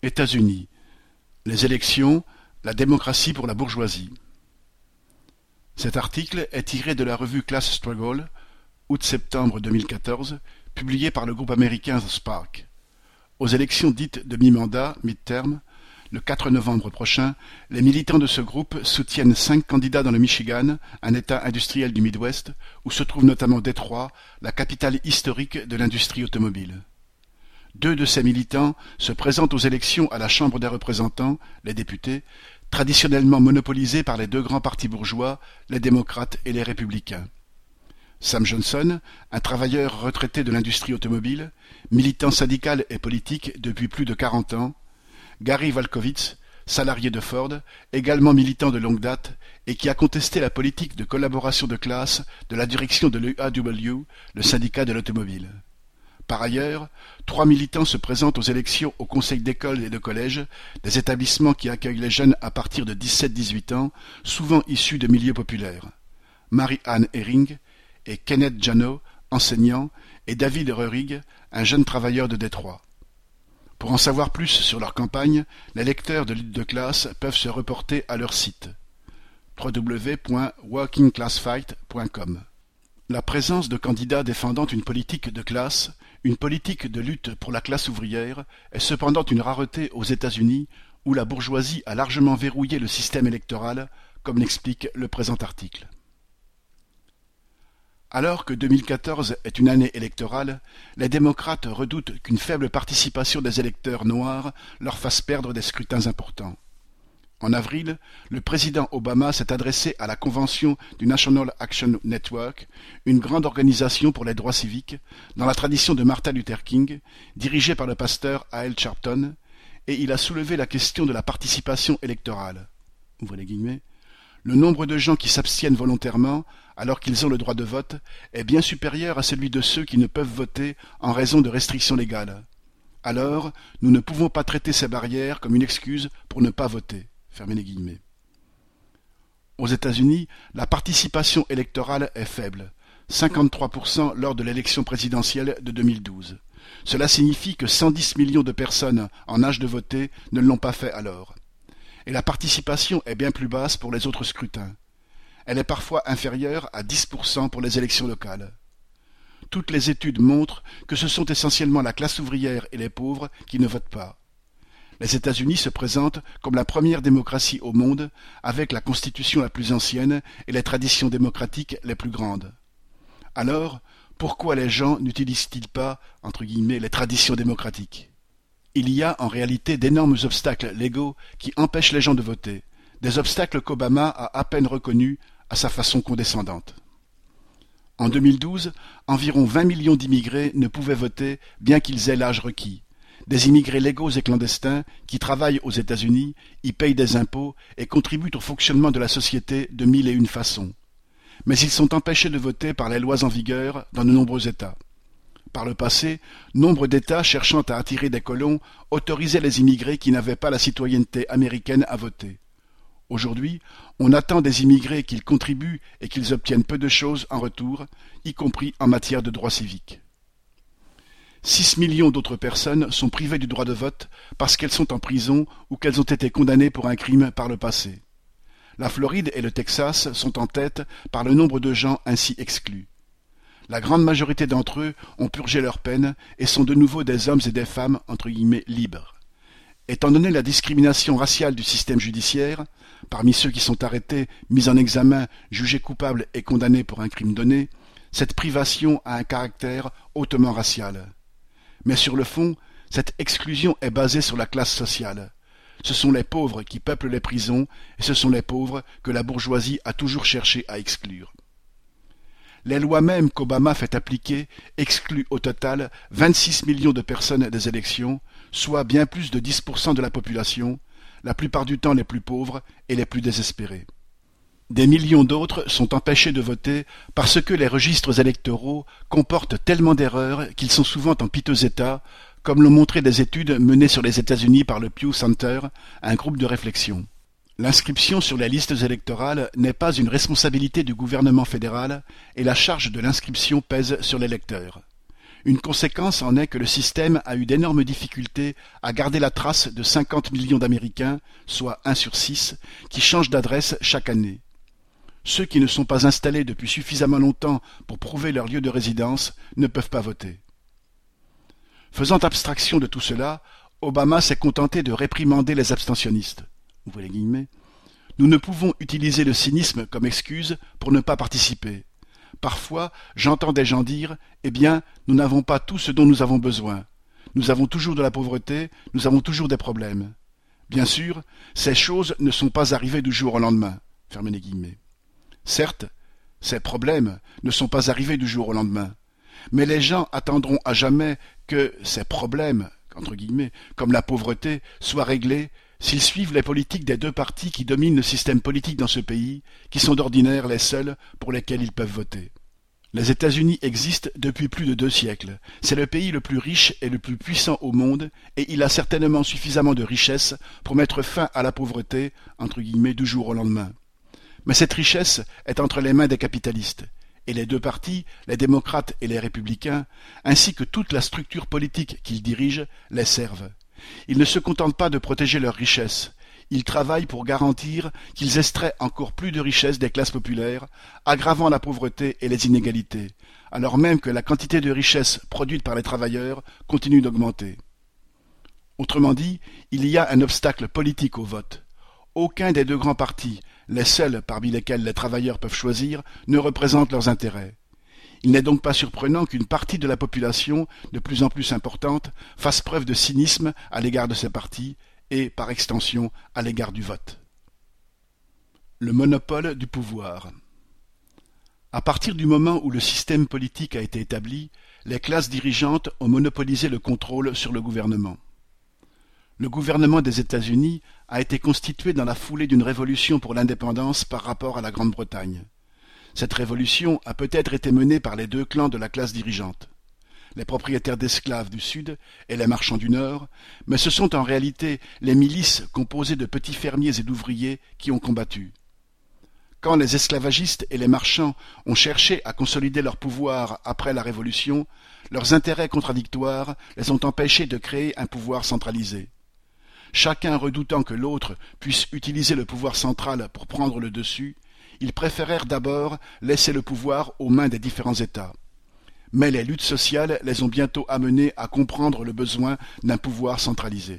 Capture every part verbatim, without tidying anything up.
États-Unis. Les élections, la démocratie pour la bourgeoisie. Cet article est tiré de la revue Class Struggle, août-septembre deux mille quatorze, publié par le groupe américain The Spark. Aux élections dites de mi-mandat, mid-term, le quatre novembre prochain, les militants de ce groupe soutiennent cinq candidats dans le Michigan, un État industriel du Midwest, où se trouve notamment Détroit, la capitale historique de l'industrie automobile. Deux de ces militants se présentent aux élections à la Chambre des représentants, les députés, traditionnellement monopolisés par les deux grands partis bourgeois, les démocrates et les républicains. Sam Johnson, un travailleur retraité de l'industrie automobile, militant syndical et politique depuis plus de quarante ans, Gary Walkovitz, salarié de Ford, également militant de longue date et qui a contesté la politique de collaboration de classe de la direction de l'U A W, le syndicat de l'automobile. Par ailleurs, trois militants se présentent aux élections au conseil d'école et de collège, des établissements qui accueillent les jeunes à partir de dix-sept à dix-huit ans, souvent issus de milieux populaires. Mary-Ann Herring et Kenneth Jano, enseignant, et David Reurig, un jeune travailleur de Détroit. Pour en savoir plus sur leur campagne, les lecteurs de lutte de classe peuvent se reporter à leur site w w w point working class fight point com. La présence de candidats défendant une politique de classe, une politique de lutte pour la classe ouvrière, est cependant une rareté aux États-Unis, où la bourgeoisie a largement verrouillé le système électoral, comme l'explique le présent article. Alors que deux mille quatorze est une année électorale, les démocrates redoutent qu'une faible participation des électeurs noirs leur fasse perdre des scrutins importants. En avril, le président Obama s'est adressé à la convention du National Action Network, une grande organisation pour les droits civiques, dans la tradition de Martin Luther King, dirigée par le pasteur Al Sharpton, et il a soulevé la question de la participation électorale. Ouvrez les guillemets. Le nombre de gens qui s'abstiennent volontairement, alors qu'ils ont le droit de vote, est bien supérieur à celui de ceux qui ne peuvent voter en raison de restrictions légales. Alors, nous ne pouvons pas traiter ces barrières comme une excuse pour ne pas voter. Fermez les guillemets. Aux États-Unis, la participation électorale est faible, cinquante-trois pour cent lors de l'élection présidentielle de deux mille douze. Cela signifie que cent dix millions de personnes en âge de voter ne l'ont pas fait alors. Et la participation est bien plus basse pour les autres scrutins. Elle est parfois inférieure à dix pour cent pour les élections locales. Toutes les études montrent que ce sont essentiellement la classe ouvrière et les pauvres qui ne votent pas. Les États-Unis se présentent comme la première démocratie au monde, avec la constitution la plus ancienne et les traditions démocratiques les plus grandes. Alors, pourquoi les gens n'utilisent-ils pas, entre guillemets, les traditions démocratiques ? Il y a en réalité d'énormes obstacles légaux qui empêchent les gens de voter, des obstacles qu'Obama a à peine reconnus à sa façon condescendante. En deux mille douze, environ vingt millions d'immigrés ne pouvaient voter bien qu'ils aient l'âge requis. Des immigrés légaux et clandestins qui travaillent aux États-Unis, y payent des impôts et contribuent au fonctionnement de la société de mille et une façons. Mais ils sont empêchés de voter par les lois en vigueur dans de nombreux États. Par le passé, nombre d'États cherchant à attirer des colons autorisaient les immigrés qui n'avaient pas la citoyenneté américaine à voter. Aujourd'hui, on attend des immigrés qu'ils contribuent et qu'ils obtiennent peu de choses en retour, y compris en matière de droits civiques. Six millions d'autres personnes sont privées du droit de vote parce qu'elles sont en prison ou qu'elles ont été condamnées pour un crime par le passé. La Floride et le Texas sont en tête par le nombre de gens ainsi exclus. La grande majorité d'entre eux ont purgé leur peine et sont de nouveau des hommes et des femmes entre guillemets libres. Étant donné la discrimination raciale du système judiciaire, parmi ceux qui sont arrêtés, mis en examen, jugés coupables et condamnés pour un crime donné, cette privation a un caractère hautement racial. Mais sur le fond, cette exclusion est basée sur la classe sociale. Ce sont les pauvres qui peuplent les prisons et ce sont les pauvres que la bourgeoisie a toujours cherché à exclure. Les lois mêmes qu'Obama fait appliquer excluent au total vingt-six millions de personnes des élections, soit bien plus de dix pour cent de la population, la plupart du temps les plus pauvres et les plus désespérés. Des millions d'autres sont empêchés de voter parce que les registres électoraux comportent tellement d'erreurs qu'ils sont souvent en piteux état, comme l'ont montré des études menées sur les États-Unis par le Pew Center, un groupe de réflexion. L'inscription sur les listes électorales n'est pas une responsabilité du gouvernement fédéral et la charge de l'inscription pèse sur l'électeur. Une conséquence en est que le système a eu d'énormes difficultés à garder la trace de cinquante millions d'Américains, soit un sur six, qui changent d'adresse chaque année. Ceux qui ne sont pas installés depuis suffisamment longtemps pour prouver leur lieu de résidence ne peuvent pas voter. Faisant abstraction de tout cela, Obama s'est contenté de réprimander les abstentionnistes. Ouvrez les guillemets. Nous ne pouvons utiliser le cynisme comme excuse pour ne pas participer. Parfois, j'entends des gens dire « Eh bien, nous n'avons pas tout ce dont nous avons besoin. Nous avons toujours de la pauvreté, nous avons toujours des problèmes. » Bien sûr, ces choses ne sont pas arrivées du jour au lendemain. Fermez les guillemets. Certes, ces problèmes ne sont pas arrivés du jour au lendemain. Mais les gens attendront à jamais que ces problèmes, entre guillemets, comme la pauvreté, soient réglés s'ils suivent les politiques des deux partis qui dominent le système politique dans ce pays, qui sont d'ordinaire les seuls pour lesquels ils peuvent voter. Les États-Unis existent depuis plus de deux siècles. C'est le pays le plus riche et le plus puissant au monde, et il a certainement suffisamment de richesses pour mettre fin à la pauvreté, entre guillemets, du jour au lendemain. Mais cette richesse est entre les mains des capitalistes, et les deux partis, les démocrates et les républicains, ainsi que toute la structure politique qu'ils dirigent, les servent. Ils ne se contentent pas de protéger leurs richesses, ils travaillent pour garantir qu'ils extraient encore plus de richesses des classes populaires, aggravant la pauvreté et les inégalités, alors même que la quantité de richesses produites par les travailleurs continue d'augmenter. Autrement dit, il y a un obstacle politique au vote. Aucun des deux grands partis, les seuls parmi lesquels les travailleurs peuvent choisir, ne représente leurs intérêts. Il n'est donc pas surprenant qu'une partie de la population, de plus en plus importante, fasse preuve de cynisme à l'égard de ces partis et, par extension, à l'égard du vote. Le monopole du pouvoir. À partir du moment où le système politique a été établi, les classes dirigeantes ont monopolisé le contrôle sur le gouvernement. Le gouvernement des États-Unis a été constitué dans la foulée d'une révolution pour l'indépendance par rapport à la Grande-Bretagne. Cette révolution a peut-être été menée par les deux clans de la classe dirigeante, les propriétaires d'esclaves du Sud et les marchands du Nord, mais ce sont en réalité les milices composées de petits fermiers et d'ouvriers qui ont combattu. Quand les esclavagistes et les marchands ont cherché à consolider leur pouvoir après la Révolution, leurs intérêts contradictoires les ont empêchés de créer un pouvoir centralisé. Chacun redoutant que l'autre puisse utiliser le pouvoir central pour prendre le dessus, ils préférèrent d'abord laisser le pouvoir aux mains des différents États. Mais les luttes sociales les ont bientôt amenés à comprendre le besoin d'un pouvoir centralisé.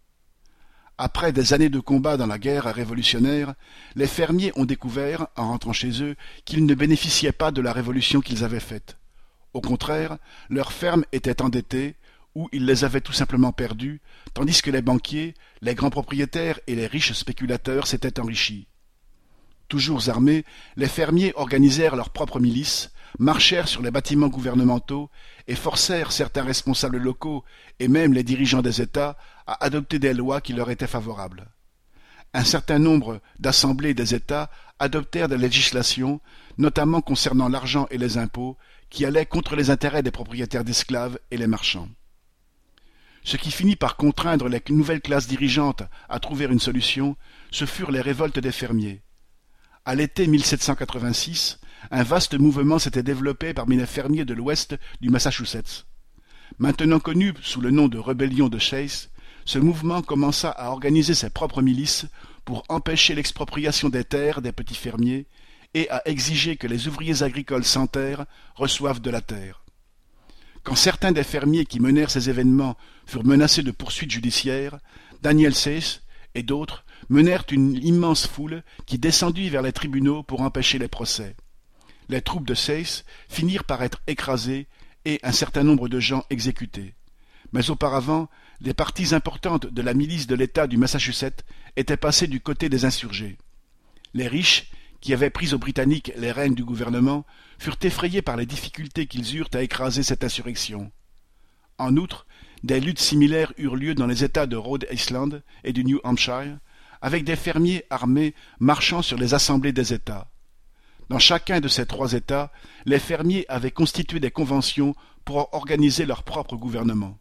Après des années de combat dans la guerre révolutionnaire, les fermiers ont découvert, en rentrant chez eux, qu'ils ne bénéficiaient pas de la révolution qu'ils avaient faite. Au contraire, leurs fermes étaient endettées, ou ils les avaient tout simplement perdues, tandis que les banquiers, les grands propriétaires et les riches spéculateurs s'étaient enrichis. Toujours armés, les fermiers organisèrent leurs propres milices, marchèrent sur les bâtiments gouvernementaux et forcèrent certains responsables locaux et même les dirigeants des États à adopter des lois qui leur étaient favorables. Un certain nombre d'assemblées des États adoptèrent des législations, notamment concernant l'argent et les impôts, qui allaient contre les intérêts des propriétaires d'esclaves et les marchands. Ce qui finit par contraindre les nouvelles classes dirigeantes à trouver une solution, ce furent les révoltes des fermiers. À l'été mille sept cent quatre-vingt-six, un vaste mouvement s'était développé parmi les fermiers de l'ouest du Massachusetts. Maintenant connu sous le nom de rébellion de Chase, ce mouvement commença à organiser ses propres milices pour empêcher l'expropriation des terres des petits fermiers et à exiger que les ouvriers agricoles sans terre reçoivent de la terre. Quand certains des fermiers qui menèrent ces événements furent menacés de poursuites judiciaires, Daniel Chase et d'autres menèrent une immense foule qui descendit vers les tribunaux pour empêcher les procès. Les troupes de Chase finirent par être écrasées et un certain nombre de gens exécutés. Mais auparavant, les parties importantes de la milice de l'État du Massachusetts étaient passées du côté des insurgés. Les riches, qui avaient pris aux Britanniques les rênes du gouvernement, furent effrayés par les difficultés qu'ils eurent à écraser cette insurrection. En outre, des luttes similaires eurent lieu dans les États de Rhode Island et du New Hampshire, avec des fermiers armés marchant sur les assemblées des États. Dans chacun de ces trois États, les fermiers avaient constitué des conventions pour organiser leur propre gouvernement.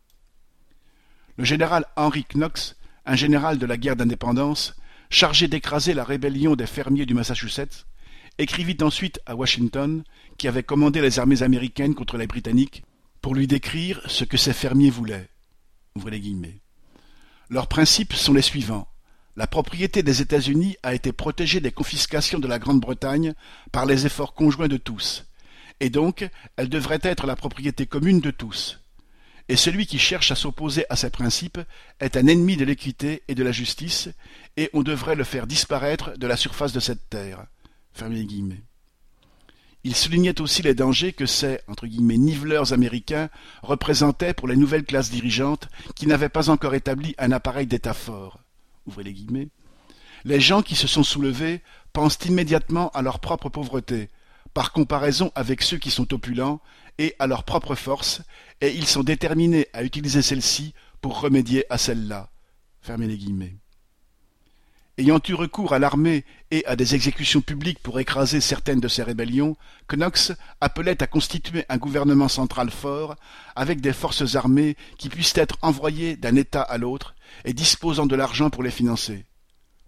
Le général Henry Knox, un général de la guerre d'indépendance, chargé d'écraser la rébellion des fermiers du Massachusetts, écrivit ensuite à Washington, qui avait commandé les armées américaines contre les Britanniques, pour lui décrire ce que ces fermiers voulaient. Ouvrez les guillemets. Leurs principes sont les suivants. La propriété des États-Unis a été protégée des confiscations de la Grande-Bretagne par les efforts conjoints de tous, et donc elle devrait être la propriété commune de tous. Et celui qui cherche à s'opposer à ces principes est un ennemi de l'équité et de la justice, et on devrait le faire disparaître de la surface de cette terre. Fermez les guillemets. Il soulignait aussi les dangers que ces entre guillemets, niveleurs américains représentaient pour les nouvelles classes dirigeantes qui n'avaient pas encore établi un appareil d'État fort. Ouvrez les guillemets. Les gens qui se sont soulevés pensent immédiatement à leur propre pauvreté, par comparaison avec ceux qui sont opulents, et à leur propre force, et ils sont déterminés à utiliser celle-ci pour remédier à celle-là. Fermez les guillemets. Ayant eu recours à l'armée et à des exécutions publiques pour écraser certaines de ces rébellions, Knox appelait à constituer un gouvernement central fort, avec des forces armées qui puissent être envoyées d'un État à l'autre et disposant de l'argent pour les financer. Pourquoi ?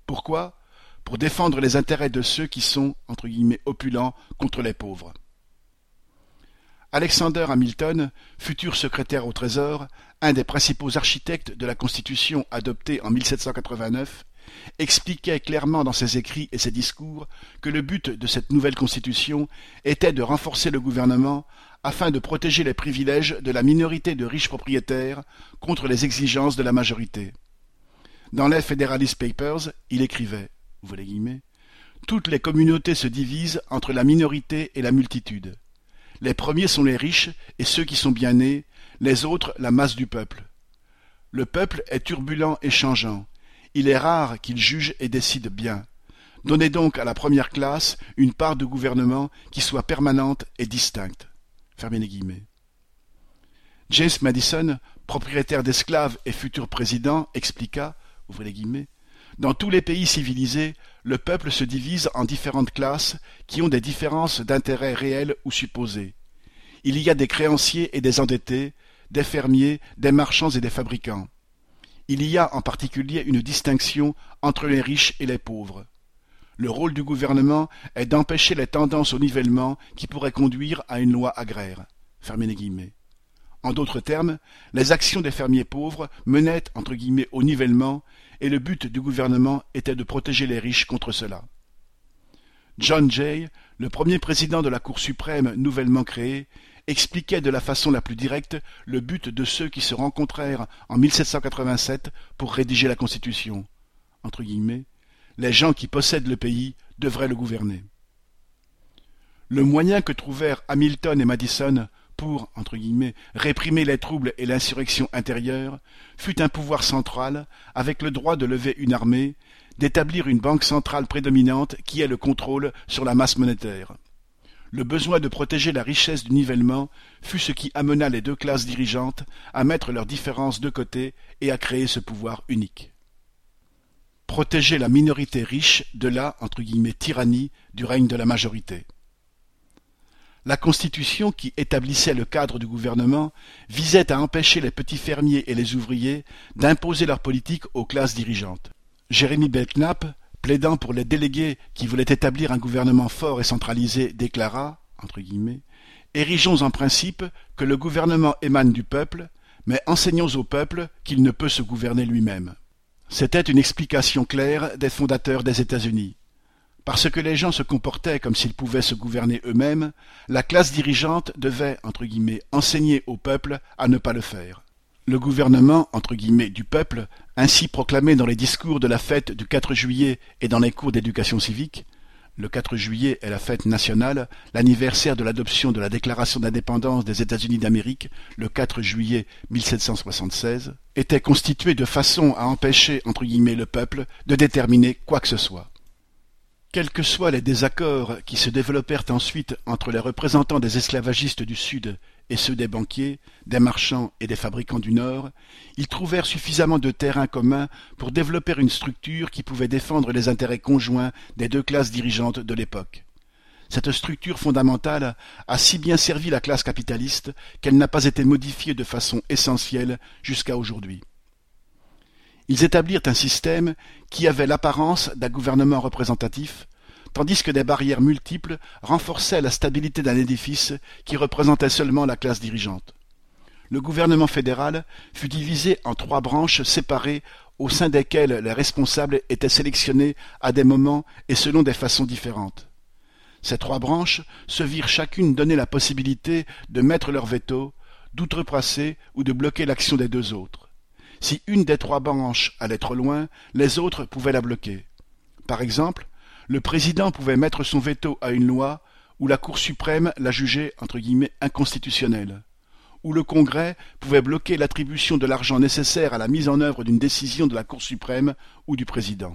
Pour défendre les intérêts de ceux qui sont, entre guillemets, opulents contre les pauvres. Alexander Hamilton, futur secrétaire au Trésor, un des principaux architectes de la Constitution adoptée en mille sept cent quatre-vingt-neuf, expliquait clairement dans ses écrits et ses discours que le but de cette nouvelle Constitution était de renforcer le gouvernement afin de protéger les privilèges de la minorité de riches propriétaires contre les exigences de la majorité. Dans les Federalist Papers, il écrivait, ouvrez les guillemets, « Toutes les communautés se divisent entre la minorité et la multitude. Les premiers sont les riches et ceux qui sont bien nés, les autres la masse du peuple. Le peuple est turbulent et changeant. Il est rare qu'il juge et décide bien. Donnez donc à la première classe une part de gouvernement qui soit permanente et distincte. » Fermez les guillemets. James Madison, propriétaire d'esclaves et futur président, expliqua, ouvrez les guillemets, dans tous les pays civilisés, le peuple se divise en différentes classes qui ont des différences d'intérêts réels ou supposés. Il y a des créanciers et des endettés, des fermiers, des marchands et des fabricants. Il y a en particulier une distinction entre les riches et les pauvres. Le rôle du gouvernement est d'empêcher les tendances au nivellement qui pourraient conduire à une loi agraire. Fermez les guillemets. En d'autres termes, les actions des fermiers pauvres menaient entre guillemets au nivellement et le but du gouvernement était de protéger les riches contre cela. John Jay, le premier président de la Cour suprême nouvellement créée, expliquait de la façon la plus directe le but de ceux qui se rencontrèrent en mille sept cent quatre-vingt-sept pour rédiger la Constitution. Entre guillemets, les gens qui possèdent le pays devraient le gouverner. Le moyen que trouvèrent Hamilton et Madison pour, entre guillemets, réprimer les troubles et l'insurrection intérieure, fut un pouvoir central, avec le droit de lever une armée, d'établir une banque centrale prédominante qui ait le contrôle sur la masse monétaire. Le besoin de protéger la richesse du nivellement fut ce qui amena les deux classes dirigeantes à mettre leurs différences de côté et à créer ce pouvoir unique. Protéger la minorité riche de la, entre guillemets, tyrannie du règne de la majorité. La Constitution qui établissait le cadre du gouvernement visait à empêcher les petits fermiers et les ouvriers d'imposer leur politique aux classes dirigeantes. Jeremy Belknap, plaidant pour les délégués qui voulaient établir un gouvernement fort et centralisé, déclara, entre guillemets, « Érigeons en principe que le gouvernement émane du peuple, mais enseignons au peuple qu'il ne peut se gouverner lui-même. » C'était une explication claire des fondateurs des États-Unis. Parce que les gens se comportaient comme s'ils pouvaient se gouverner eux-mêmes, la classe dirigeante devait, entre guillemets, enseigner au peuple à ne pas le faire. Le gouvernement, entre guillemets, du peuple, ainsi proclamé dans les discours de la fête du quatre juillet et dans les cours d'éducation civique, le quatre juillet est la fête nationale, l'anniversaire de l'adoption de la Déclaration d'indépendance des États-Unis d'Amérique, le quatre juillet mille sept cent soixante-seize, était constitué de façon à empêcher, entre guillemets, le peuple de déterminer quoi que ce soit. Quels que soient les désaccords qui se développèrent ensuite entre les représentants des esclavagistes du Sud et ceux des banquiers, des marchands et des fabricants du Nord, ils trouvèrent suffisamment de terrain commun pour développer une structure qui pouvait défendre les intérêts conjoints des deux classes dirigeantes de l'époque. Cette structure fondamentale a si bien servi la classe capitaliste qu'elle n'a pas été modifiée de façon essentielle jusqu'à aujourd'hui. Ils établirent un système qui avait l'apparence d'un gouvernement représentatif, tandis que des barrières multiples renforçaient la stabilité d'un édifice qui représentait seulement la classe dirigeante. le gouvernement fédéral fut divisé en trois branches séparées au sein desquelles les responsables étaient sélectionnés à des moments et selon des façons différentes. Ces trois branches se virent chacune donner la possibilité de mettre leur veto, d'outrepasser ou de bloquer l'action des deux autres. Si une des trois branches allait trop loin, les autres pouvaient la bloquer. Par exemple, le président pouvait mettre son veto à une loi où la Cour suprême la jugeait entre guillemets inconstitutionnelle, où le Congrès pouvait bloquer l'attribution de l'argent nécessaire à la mise en œuvre d'une décision de la Cour suprême ou du président.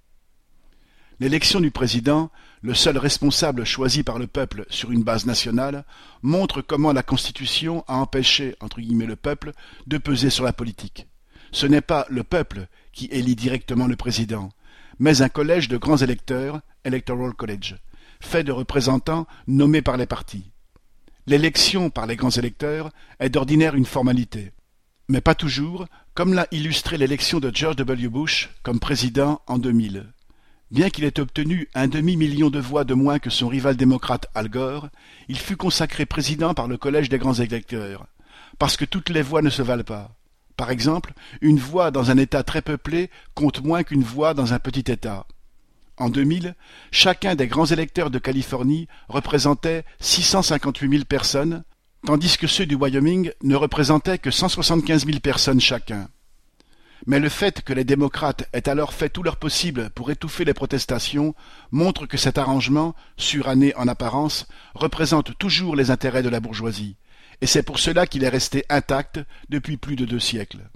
L'élection du président, le seul responsable choisi par le peuple sur une base nationale, montre comment la Constitution a empêché entre guillemets le peuple de peser sur la politique. Ce n'est pas le peuple qui élit directement le président, mais un collège de grands électeurs, Electoral College, fait de représentants nommés par les partis. L'élection par les grands électeurs est d'ordinaire une formalité, mais pas toujours, comme l'a illustré l'élection de George W. Bush comme président en deux mille. Bien qu'il ait obtenu un demi-million de voix de moins que son rival démocrate Al Gore, il fut consacré président par le collège des grands électeurs, parce que toutes les voix ne se valent pas. Par exemple, une voix dans un État très peuplé compte moins qu'une voix dans un petit État. En deux mille, chacun des grands électeurs de Californie représentait six cent cinquante-huit mille personnes, tandis que ceux du Wyoming ne représentaient que cent soixante-quinze mille personnes chacun. Mais le fait que les démocrates aient alors fait tout leur possible pour étouffer les protestations montre que cet arrangement, suranné en apparence, représente toujours les intérêts de la bourgeoisie, et c'est pour cela qu'il est resté intact depuis plus de deux siècles.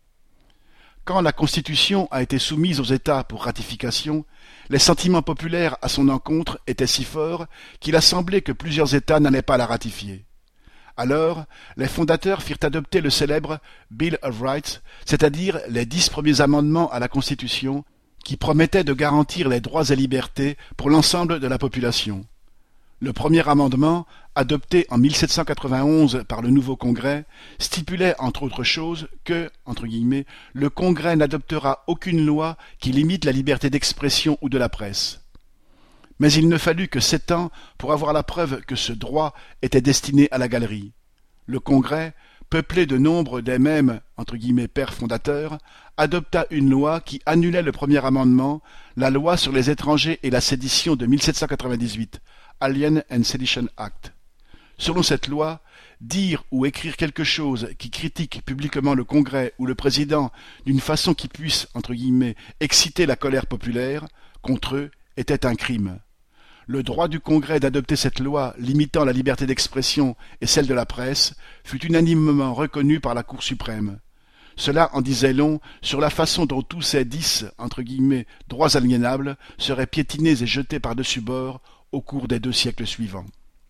Quand la Constitution a été soumise aux États pour ratification, les sentiments populaires à son encontre étaient si forts qu'il a semblé que plusieurs États n'allaient pas la ratifier. Alors, les fondateurs firent adopter le célèbre Bill of Rights, c'est-à-dire les dix premiers amendements à la Constitution, qui promettaient de garantir les droits et libertés pour l'ensemble de la population. Le premier amendement, adopté en mille sept cent quatre-vingt-onze par le nouveau Congrès, stipulait entre autres choses que, entre guillemets, le Congrès n'adoptera aucune loi qui limite la liberté d'expression ou de la presse. Mais il ne fallut que sept ans pour avoir la preuve que ce droit était destiné à la galerie. Le Congrès, peuplé de nombre des mêmes entre guillemets pères fondateurs, adopta une loi qui annulait le premier amendement, la loi sur les étrangers et la sédition de mille sept cent quatre-vingt-dix-huit, Alien and Sedition Act. Selon cette loi, dire ou écrire quelque chose qui critique publiquement le Congrès ou le président d'une façon qui puisse, entre guillemets, exciter la colère populaire contre eux était un crime. Le droit du Congrès d'adopter cette loi limitant la liberté d'expression et celle de la presse fut unanimement reconnu par la Cour suprême. Cela en disait long sur la façon dont tous ces dix, entre guillemets, droits aliénables seraient piétinés et jetés par-dessus bord au cours des deux siècles suivants.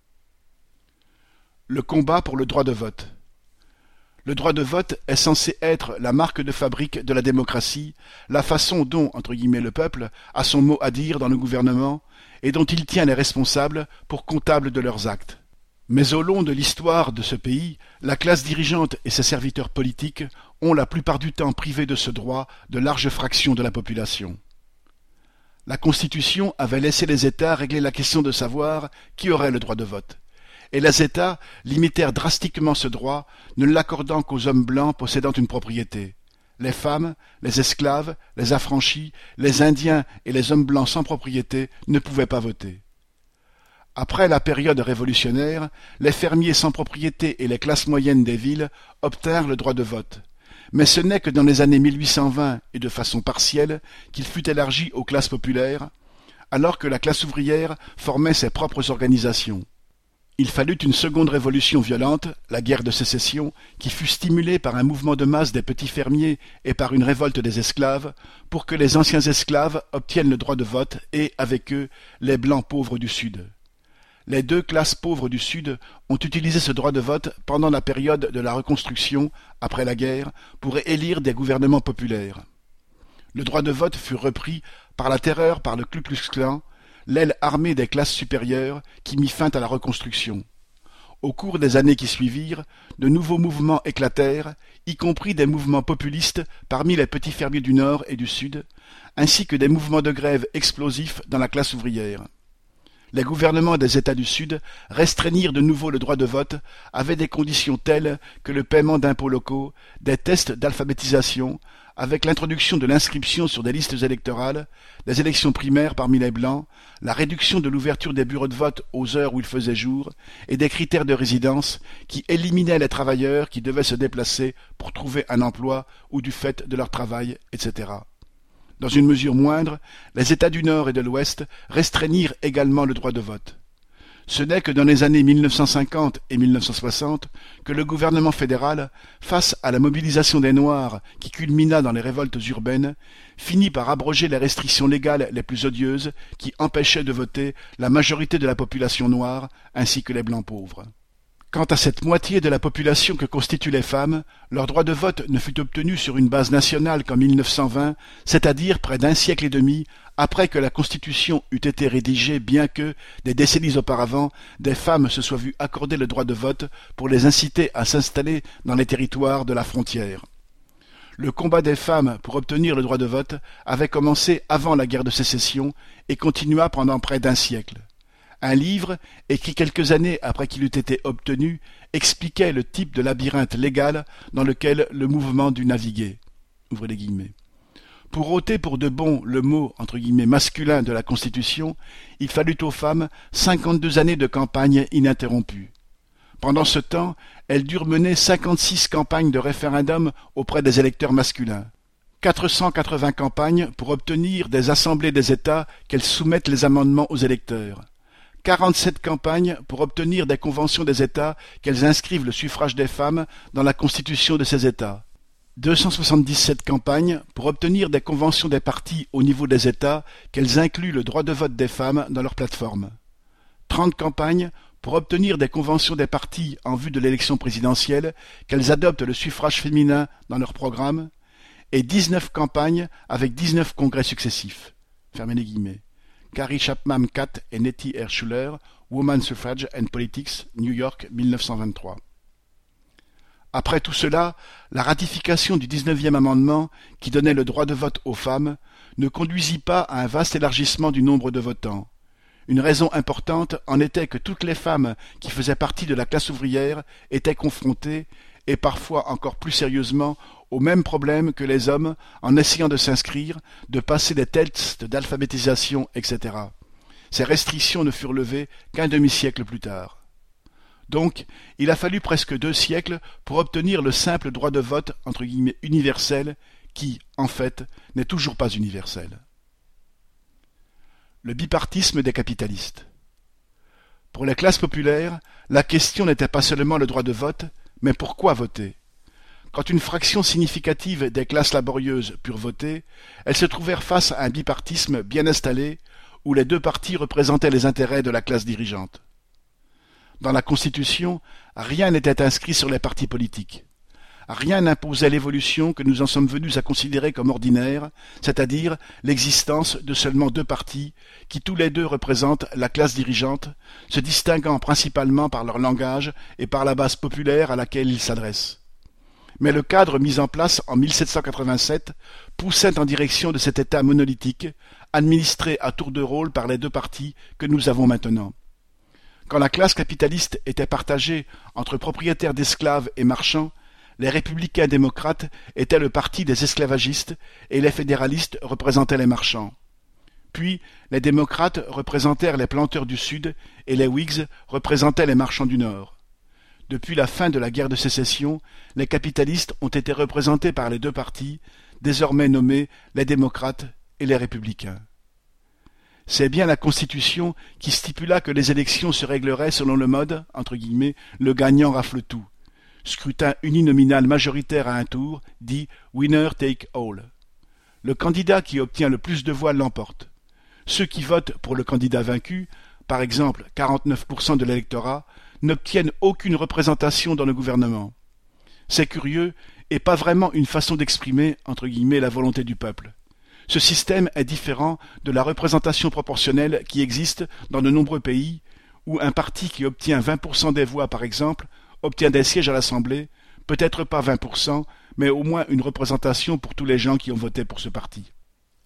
Le combat pour le droit de vote. Le droit de vote est censé être la marque de fabrique de la démocratie, la façon dont, entre guillemets, le peuple a son mot à dire dans le gouvernement et dont il tient les responsables pour comptables de leurs actes. Mais au long de l'histoire de ce pays, la classe dirigeante et ses serviteurs politiques ont la plupart du temps privé de ce droit de larges fractions de la population. La Constitution avait laissé les États régler la question de savoir qui aurait le droit de vote. Et les États limitèrent drastiquement ce droit, ne l'accordant qu'aux hommes blancs possédant une propriété. Les femmes, les esclaves, les affranchis, les Indiens et les hommes blancs sans propriété ne pouvaient pas voter. Après la période révolutionnaire, les fermiers sans propriété et les classes moyennes des villes obtinrent le droit de vote. Mais ce n'est que dans les années mille huit cent vingt et de façon partielle qu'il fut élargi aux classes populaires, alors que la classe ouvrière formait ses propres organisations. Il fallut une seconde révolution violente, la guerre de sécession, qui fut stimulée par un mouvement de masse des petits fermiers et par une révolte des esclaves, pour que les anciens esclaves obtiennent le droit de vote et, avec eux, les blancs pauvres du Sud. Les deux classes pauvres du Sud ont utilisé ce droit de vote pendant la période de la Reconstruction, après la guerre, pour élire des gouvernements populaires. Le droit de vote fut repris par la terreur par le Ku Klux Klan, l'aile armée des classes supérieures qui mit fin à la Reconstruction. Au cours des années qui suivirent, de nouveaux mouvements éclatèrent, y compris des mouvements populistes parmi les petits fermiers du Nord et du Sud, ainsi que des mouvements de grève explosifs dans la classe ouvrière. Les gouvernements des États du Sud restreignirent de nouveau le droit de vote avec des conditions telles que le paiement d'impôts locaux, des tests d'alphabétisation, avec l'introduction de l'inscription sur des listes électorales, des élections primaires parmi les Blancs, la réduction de l'ouverture des bureaux de vote aux heures où il faisait jour, et des critères de résidence qui éliminaient les travailleurs qui devaient se déplacer pour trouver un emploi ou du fait de leur travail, et cetera. Dans une mesure moindre, les États du Nord et de l'Ouest restreignirent également le droit de vote. Ce n'est que dans les années mille neuf cent cinquante et mille neuf cent soixante que le gouvernement fédéral, face à la mobilisation des Noirs qui culmina dans les révoltes urbaines, finit par abroger les restrictions légales les plus odieuses qui empêchaient de voter la majorité de la population noire ainsi que les Blancs pauvres. Quant à cette moitié de la population que constituent les femmes, leur droit de vote ne fut obtenu sur une base nationale qu'en mille neuf cent vingt, c'est-à-dire près d'un siècle et demi après que la Constitution eût été rédigée, bien que, des décennies auparavant, des femmes se soient vues accorder le droit de vote pour les inciter à s'installer dans les territoires de la frontière. Le combat des femmes pour obtenir le droit de vote avait commencé avant la guerre de sécession et continua pendant près d'un siècle. Un livre, écrit quelques années après qu'il eût été obtenu, expliquait le type de labyrinthe légal dans lequel le mouvement dut naviguer. Ouvrez les guillemets. Pour ôter pour de bon le mot entre guillemets masculin de la Constitution, il fallut aux femmes cinquante-deux années de campagne ininterrompues. Pendant ce temps, elles durent mener cinquante-six campagnes de référendum auprès des électeurs masculins. quatre cent quatre-vingts campagnes pour obtenir des assemblées des États qu'elles soumettent les amendements aux électeurs. quarante-sept campagnes pour obtenir des conventions des États qu'elles inscrivent le suffrage des femmes dans la constitution de ces États. deux cent soixante-dix-sept campagnes pour obtenir des conventions des partis au niveau des États qu'elles incluent le droit de vote des femmes dans leur plateforme. trente campagnes pour obtenir des conventions des partis en vue de l'élection présidentielle qu'elles adoptent le suffrage féminin dans leur programme, et dix-neuf campagnes avec dix-neuf congrès successifs. Fermez les guillemets. Carrie Chapman Catt et Nettie R. Schuller, Woman Suffrage and Politics, New York, mille neuf cent vingt-trois. Après tout cela, la ratification du dix-neuvième amendement, qui donnait le droit de vote aux femmes, ne conduisit pas à un vaste élargissement du nombre de votants. Une raison importante en était que toutes les femmes qui faisaient partie de la classe ouvrière étaient confrontées, et parfois encore plus sérieusement, au même problème que les hommes en essayant de s'inscrire, de passer des tests d'alphabétisation, et cetera. Ces restrictions ne furent levées qu'un demi-siècle plus tard. Donc, il a fallu presque deux siècles pour obtenir le simple droit de vote entre guillemets universel, qui, en fait, n'est toujours pas universel. Le bipartisme des capitalistes. Pour les classes populaires, la question n'était pas seulement le droit de vote, mais pourquoi voter? Quand une fraction significative des classes laborieuses purent voter, elles se trouvèrent face à un bipartisme bien installé, où les deux partis représentaient les intérêts de la classe dirigeante. Dans la Constitution, rien n'était inscrit sur les partis politiques. Rien n'imposait l'évolution que nous en sommes venus à considérer comme ordinaire, c'est-à-dire l'existence de seulement deux partis, qui tous les deux représentent la classe dirigeante, se distinguant principalement par leur langage et par la base populaire à laquelle ils s'adressent. Mais le cadre mis en place en mille sept cent quatre-vingt-sept poussait en direction de cet État monolithique, administré à tour de rôle par les deux partis que nous avons maintenant. Quand la classe capitaliste était partagée entre propriétaires d'esclaves et marchands, les républicains démocrates étaient le parti des esclavagistes et les fédéralistes représentaient les marchands. Puis, les démocrates représentèrent les planteurs du Sud et les Whigs représentaient les marchands du Nord. Depuis la fin de la guerre de sécession, les capitalistes ont été représentés par les deux partis, désormais nommés les démocrates et les républicains. C'est bien la Constitution qui stipula que les élections se régleraient selon le mode, entre guillemets, le gagnant rafle tout. Scrutin uninominal majoritaire à un tour, dit « winner take all ». Le candidat qui obtient le plus de voix l'emporte. Ceux qui votent pour le candidat vaincu, par exemple quarante-neuf pour cent de l'électorat, n'obtiennent aucune représentation dans le gouvernement. C'est curieux, et pas vraiment une façon d'exprimer, entre guillemets, la volonté du peuple. Ce système est différent de la représentation proportionnelle qui existe dans de nombreux pays, où un parti qui obtient vingt pour cent des voix, par exemple, obtient des sièges à l'Assemblée, peut-être pas vingt pour cent, mais au moins une représentation pour tous les gens qui ont voté pour ce parti.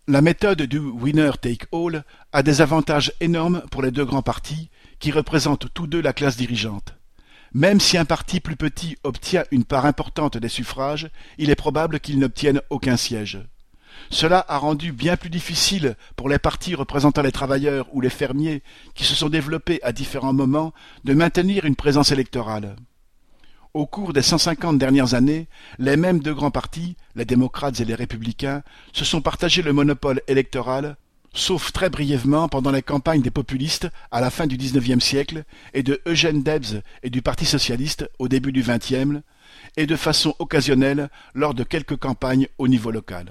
La méthode du winner-take-all a des avantages énormes pour les deux grands partis, qui représentent tous deux la classe dirigeante. Même si un parti plus petit obtient une part importante des suffrages, il est probable qu'il n'obtienne aucun siège. Cela a rendu bien plus difficile pour les partis représentant les travailleurs ou les fermiers qui se sont développés à différents moments de maintenir une présence électorale. Au cours des cent cinquante dernières années, les mêmes deux grands partis, les démocrates et les républicains, se sont partagé le monopole électoral, sauf très brièvement pendant les campagnes des populistes à la fin du dix-neuvième siècle et de Eugène Debs et du Parti socialiste au début du vingtième, et de façon occasionnelle lors de quelques campagnes au niveau local.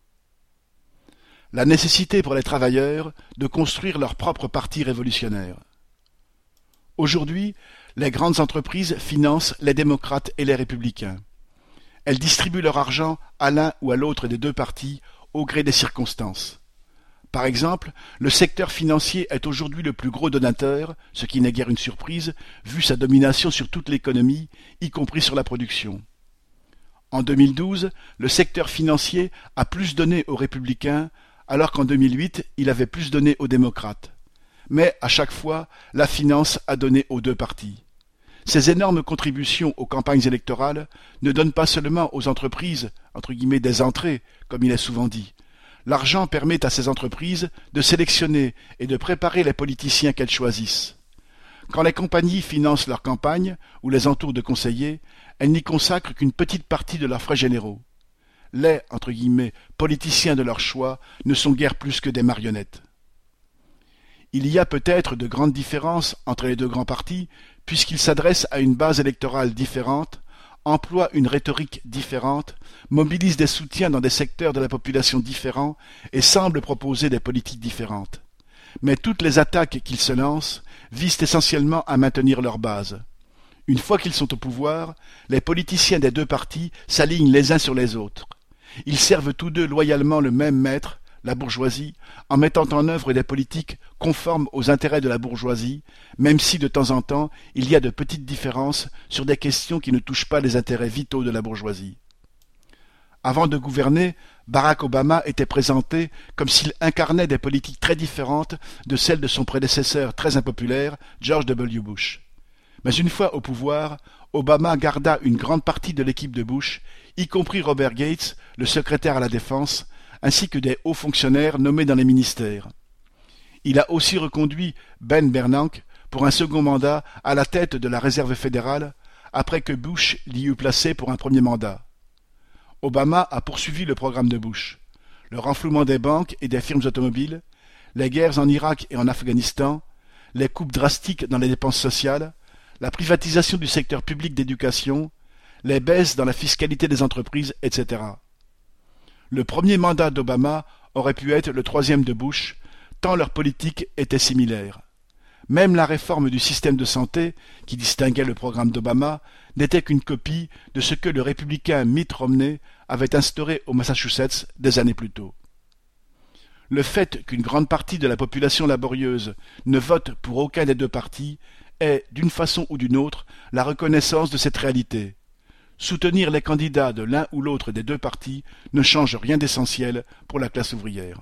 La nécessité pour les travailleurs de construire leur propre parti révolutionnaire. Aujourd'hui, les grandes entreprises financent les démocrates et les républicains. Elles distribuent leur argent à l'un ou à l'autre des deux partis au gré des circonstances. Par exemple, le secteur financier est aujourd'hui le plus gros donateur, ce qui n'est guère une surprise, vu sa domination sur toute l'économie, y compris sur la production. En deux mille douze, le secteur financier a plus donné aux républicains, alors qu'en deux mille huit, il avait plus donné aux démocrates. Mais, à chaque fois, la finance a donné aux deux partis. Ces énormes contributions aux campagnes électorales ne donnent pas seulement aux entreprises, entre guillemets, des entrées, comme il est souvent dit. L'argent permet à ces entreprises de sélectionner et de préparer les politiciens qu'elles choisissent. Quand les compagnies financent leurs campagnes ou les entourent de conseillers, elles n'y consacrent qu'une petite partie de leurs frais généraux. Les, entre guillemets, politiciens de leur choix ne sont guère plus que des marionnettes. Il y a peut-être de grandes différences entre les deux grands partis, puisqu'ils s'adressent à une base électorale différente, emploient une rhétorique différente, mobilisent des soutiens dans des secteurs de la population différents et semblent proposer des politiques différentes. Mais toutes les attaques qu'ils se lancent visent essentiellement à maintenir leur base. Une fois qu'ils sont au pouvoir, les politiciens des deux partis s'alignent les uns sur les autres. Ils servent tous deux loyalement le même maître, la bourgeoisie, en mettant en œuvre des politiques conformes aux intérêts de la bourgeoisie, même si de temps en temps il y a de petites différences sur des questions qui ne touchent pas les intérêts vitaux de la bourgeoisie. Avant de gouverner, Barack Obama était présenté comme s'il incarnait des politiques très différentes de celles de son prédécesseur très impopulaire, George W. Bush. Mais une fois au pouvoir, Obama garda une grande partie de l'équipe de Bush, y compris Robert Gates, le secrétaire à la Défense, ainsi que des hauts fonctionnaires nommés dans les ministères. Il a aussi reconduit Ben Bernanke pour un second mandat à la tête de la Réserve fédérale, après que Bush l'y eut placé pour un premier mandat. Obama a poursuivi le programme de Bush. Le renflouement des banques et des firmes automobiles, les guerres en Irak et en Afghanistan, les coupes drastiques dans les dépenses sociales, la privatisation du secteur public d'éducation, les baisses dans la fiscalité des entreprises, et cetera. Le premier mandat d'Obama aurait pu être le troisième de Bush, tant leurs politiques étaient similaires. Même la réforme du système de santé, qui distinguait le programme d'Obama, n'était qu'une copie de ce que le républicain Mitt Romney avait instauré au Massachusetts des années plus tôt. Le fait qu'une grande partie de la population laborieuse ne vote pour aucun des deux partis est, d'une façon ou d'une autre, la reconnaissance de cette réalité. Soutenir les candidats de l'un ou l'autre des deux partis ne change rien d'essentiel pour la classe ouvrière.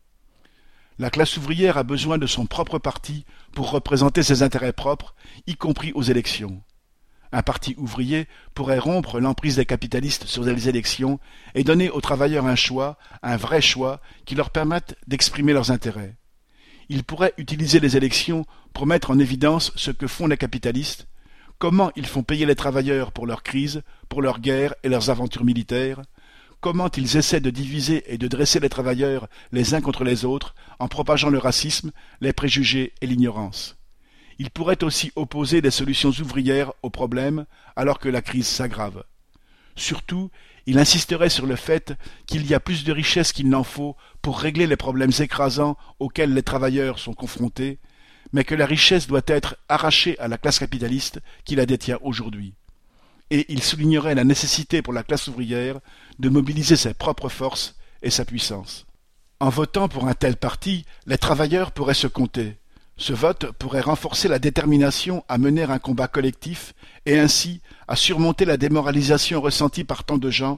La classe ouvrière a besoin de son propre parti pour représenter ses intérêts propres, y compris aux élections. Un parti ouvrier pourrait rompre l'emprise des capitalistes sur les élections et donner aux travailleurs un choix, un vrai choix, qui leur permette d'exprimer leurs intérêts. Il pourrait utiliser les élections pour mettre en évidence ce que font les capitalistes, comment ils font payer les travailleurs pour leurs crises, pour leurs guerres et leurs aventures militaires, comment ils essaient de diviser et de dresser les travailleurs les uns contre les autres en propageant le racisme, les préjugés et l'ignorance. Il pourrait aussi opposer des solutions ouvrières aux problèmes alors que la crise s'aggrave. Surtout, il insisterait sur le fait qu'il y a plus de richesses qu'il n'en faut pour régler les problèmes écrasants auxquels les travailleurs sont confrontés, mais que la richesse doit être arrachée à la classe capitaliste qui la détient aujourd'hui. Et il soulignerait la nécessité pour la classe ouvrière de mobiliser ses propres forces et sa puissance. En votant pour un tel parti, les travailleurs pourraient se compter. Ce vote pourrait renforcer la détermination à mener un combat collectif et ainsi à surmonter la démoralisation ressentie par tant de gens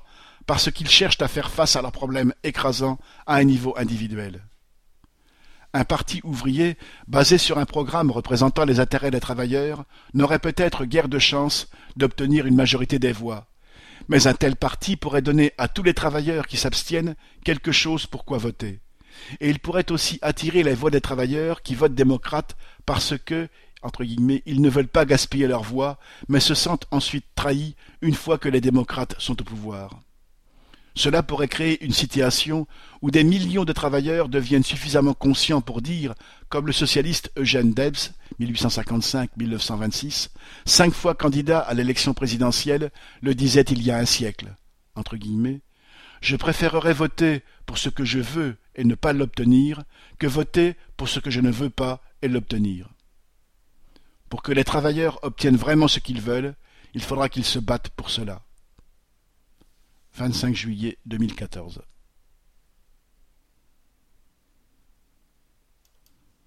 parce qu'ils cherchent à faire face à leurs problèmes écrasants à un niveau individuel. Un parti ouvrier, basé sur un programme représentant les intérêts des travailleurs, n'aurait peut-être guère de chance d'obtenir une majorité des voix. Mais un tel parti pourrait donner à tous les travailleurs qui s'abstiennent quelque chose pour quoi voter. Et il pourrait aussi attirer les voix des travailleurs qui votent démocrate parce que, entre guillemets, ils ne veulent pas gaspiller leur voix, mais se sentent ensuite trahis une fois que les démocrates sont au pouvoir. Cela pourrait créer une situation où des millions de travailleurs deviennent suffisamment conscients pour dire, comme le socialiste Eugène Debs, mille huit cent cinquante-cinq à mille neuf cent vingt-six, cinq fois candidat à l'élection présidentielle, le disait il y a un siècle, entre guillemets, « Je préférerais voter pour ce que je veux et ne pas l'obtenir que voter pour ce que je ne veux pas et l'obtenir. » Pour que les travailleurs obtiennent vraiment ce qu'ils veulent, il faudra qu'ils se battent pour cela. vingt-cinq juillet deux mille quatorze